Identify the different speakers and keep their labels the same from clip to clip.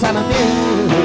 Speaker 1: beside of you.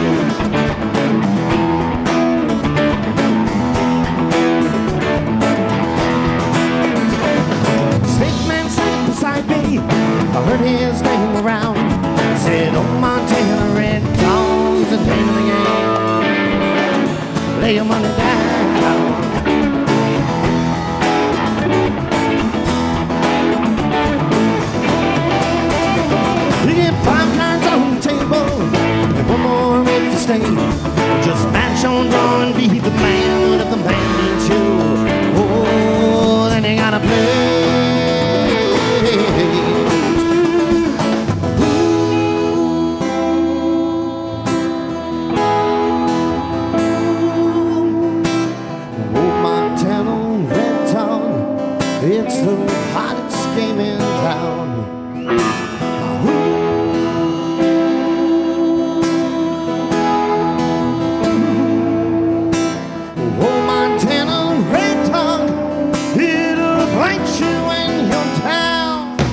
Speaker 1: Snake man sat beside me, I heard his name around. Said, oh, Montana, red tongues and pain in the game. Lay your money down. You get 5 cards on the table and 1 more if you stay. Just match on draw and be the man. If the man needs you, oh, then you gotta play. It's the hottest game in town. Oh, Montana red tongue, it'll bite you in your town.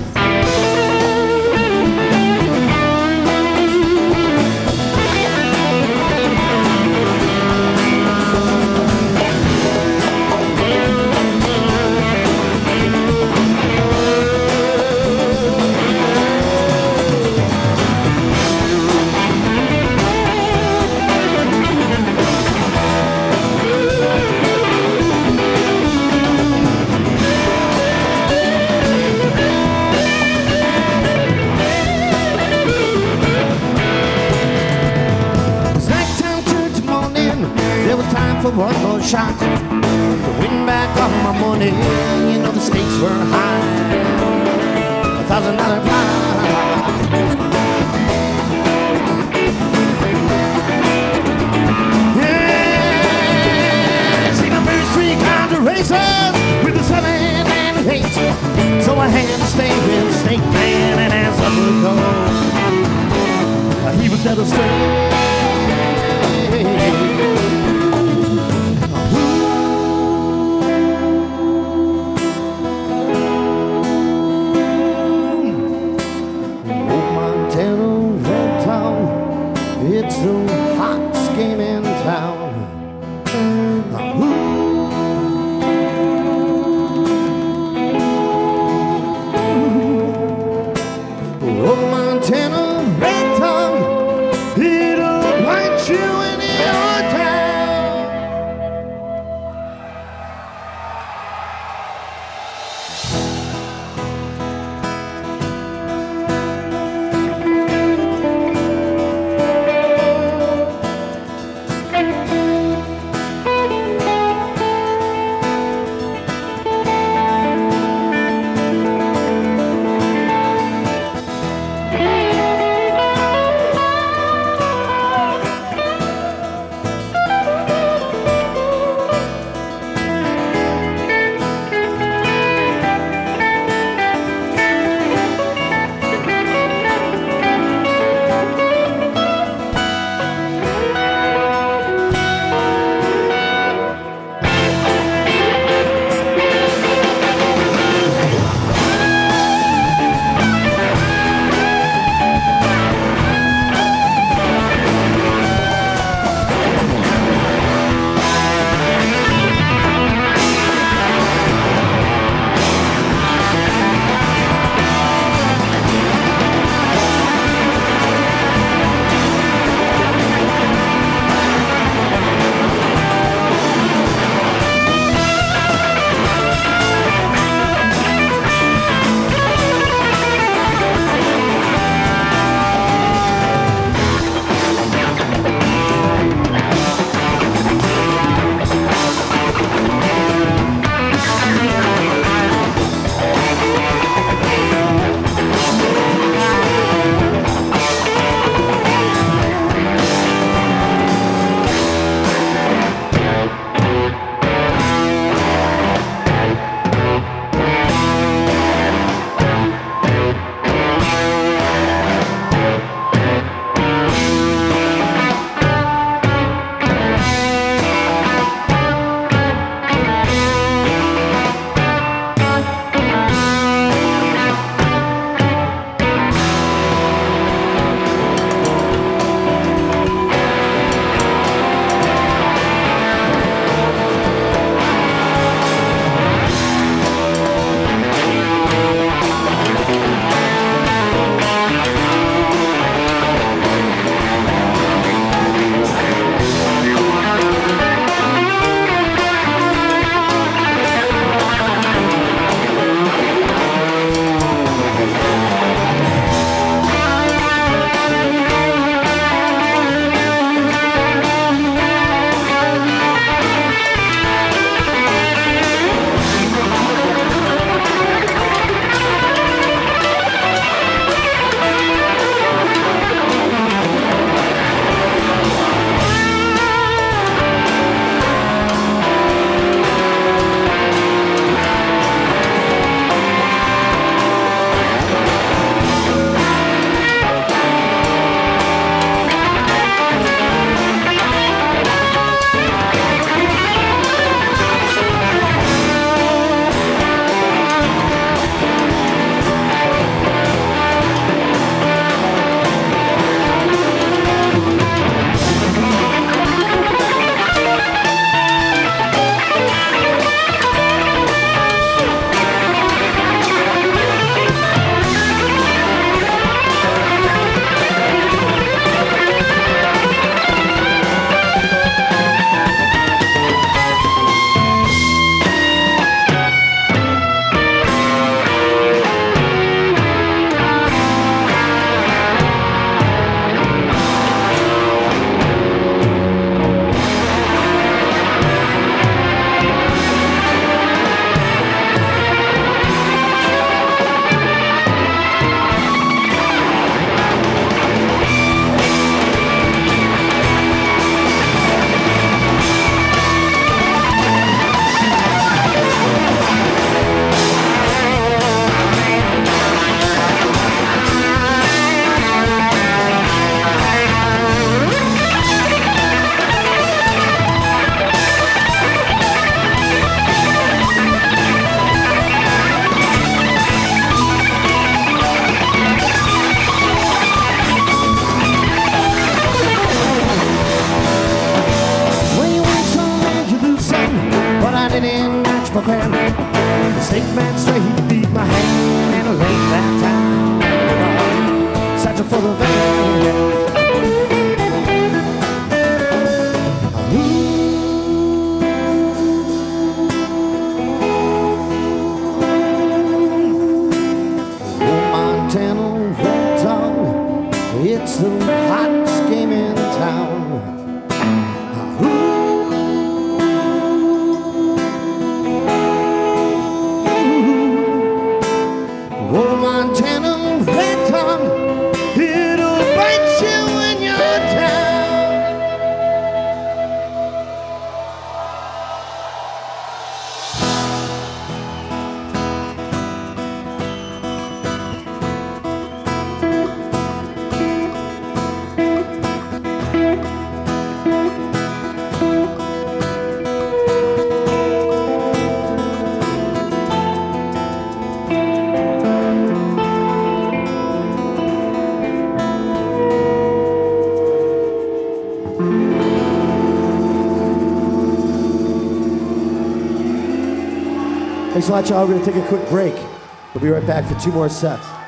Speaker 1: For 1 more shot to win back all my money. You know the stakes were high, $1,000 prize. Yeah, see the first 3 kinds of races with the 7 and the 8. So I had to stay with the Snake Man, and as I would go, he was dead astray. It's the hottest game in town. Oh, Montana red tongue, it'll bite you in your town. my fan. The snake man straight beat my hand, and I laid that time. Searching for the van. It's the hottest game in town. Oh, Montana red tongue, it'll bite you when you're down. Thanks a lot, y'all. We're going to take a quick break. We'll be right back for 2 more sets.